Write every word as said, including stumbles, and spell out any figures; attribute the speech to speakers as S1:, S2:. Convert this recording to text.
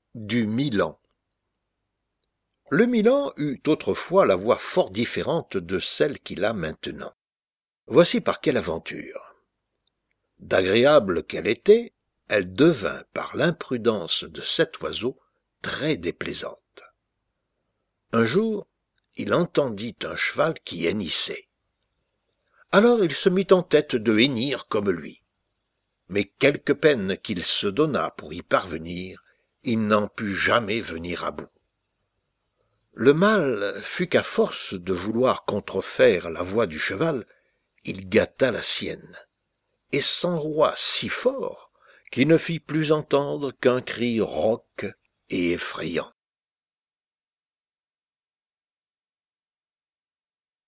S1: Du Milan. Le Milan eut autrefois la voix fort différente de celle qu'il a maintenant. Voici par quelle aventure. D'agréable qu'elle était, elle devint par l'imprudence de cet oiseau très déplaisante. Un jour, il entendit un cheval qui hennissait. Alors il se mit en tête de hennir comme lui. Mais quelque peine qu'il se donna pour y parvenir, il n'en put jamais venir à bout. Le mal fut qu'à force de vouloir contrefaire la voix du cheval, il gâta la sienne, et s'enroua si fort qu'il ne fit plus entendre qu'un cri rauque et effrayant.